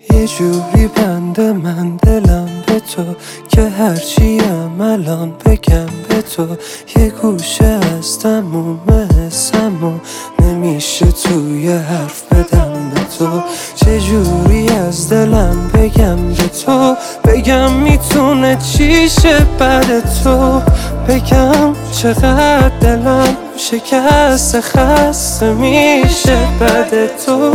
یه جوری بنده من دلم به تو که هرچیم الان بگم به تو یه گوشه از تموم حسمو نمیشه توی حرف بدم به تو. چجوری از دلم بگم به تو، بگم میتونه چی شه بعد تو، بگم چقدر دلم شکسته خسته میشه بعد تو.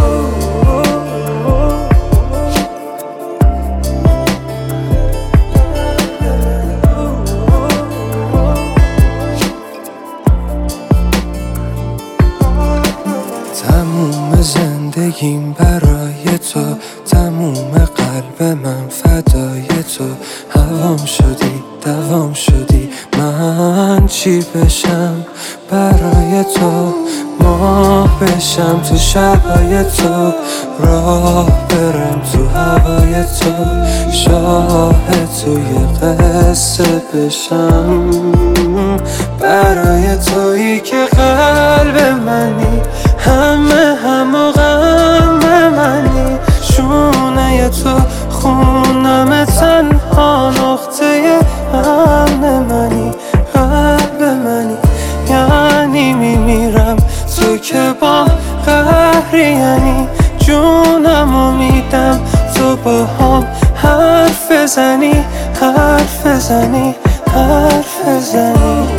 تموم زندگیم برای تو، تموم قلب من فدای تو. هوام شدی دوام شدی، من چی بشم برای تو، ماه بشم تو شبای تو، راه برم تو هوای تو، شاهد توی قصه بشم برای تویی که قلب منی، همه غم منی، شونه تو خونم تنها نقطه امن منی، قلب منی، یعنی میمیرم تو که با قهری، یعنی جونمو میدم تو با هم حرف بزنی، حرف بزنی، حرف بزنی.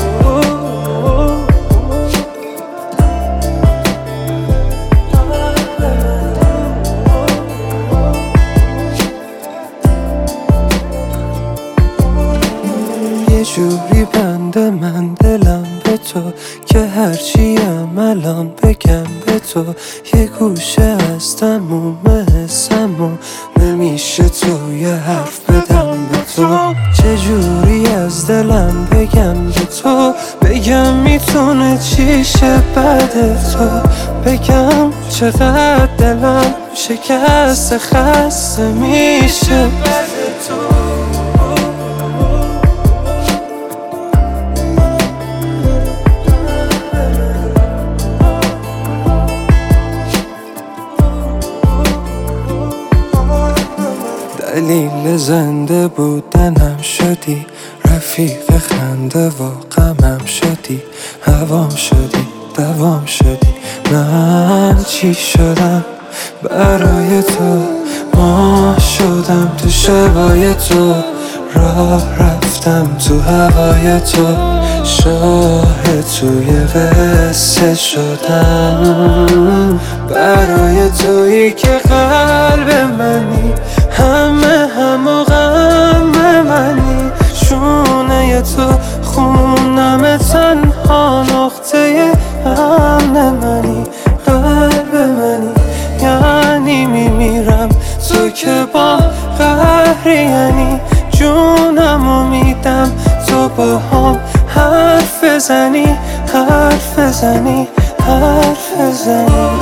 یه جوری بنده من دلم به تو که هرچیم الان بگم به تو یه گوشه از تموم حسمو نمیشه توی حرف بدم به تو. چجوری از دلم بگم به تو، بگم میتونه چی شه بعد تو، بگم چقدر دلم شکسته خسته میشه بعد تو. دلیل زنده بودنم شدی، رفیق خنده و غمم شدی، هوام شدی دوام شدی، من چی شدم برای تو، ماه شدم تو شبای تو، راه رفتم تو هوای تو، شاهد توی قصه شدم برای تویی که قلب منی، همه غم منی، شونه تو خونم تنها نقطه امن منی، قلب منی، یعنی میمیرم تو که با قهری، یعنی جونمو میدم تو با هم حرف بزنی، حرف بزنی، حرف بزنی.